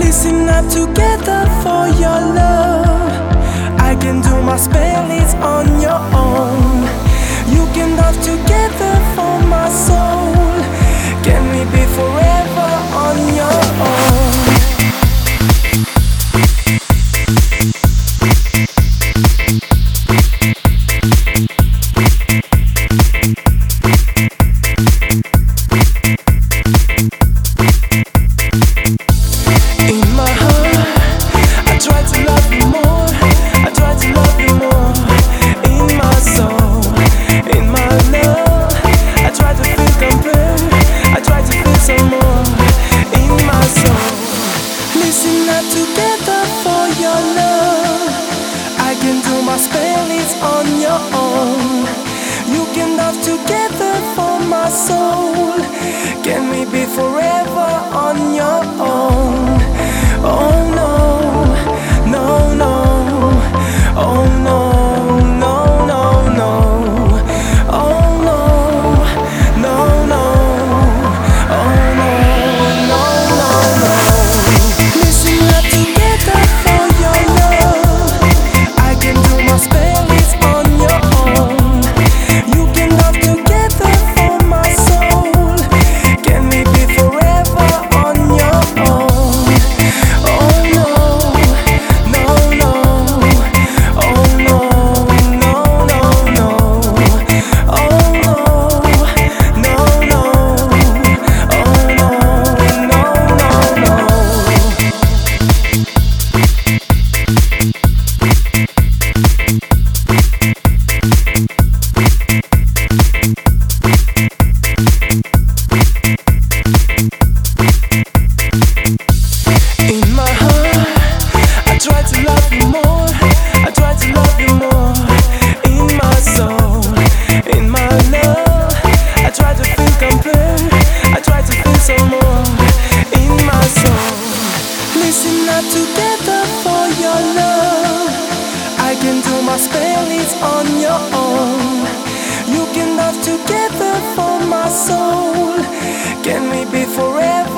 Listen up together for your love. I can do my spell, it's on your own. You can love together for my soul. Can we be forever on your own? Together for your love, I can do my spell, it's on your own. You can love together for my soul. Can we be forever on your own? Oh no, no, no. Oh no, no, no, no. Oh no, no, no. Oh no, no, no, no. Listen up together for your love. I can do my spell, it's on your own. You can love together for my soul. Can we be forever on your own? Oh no, no, no. Oh no, no, no, no. Oh no, no, no. Oh no, no, no, no. In my heart, I try to love you more. I try to love you more. In my soul, in my love, I try to feel complete. I try to feel some more. In my soul, listen up together for your love. I can do my spell, it's on your own. You can love together for my soul. Can we be forever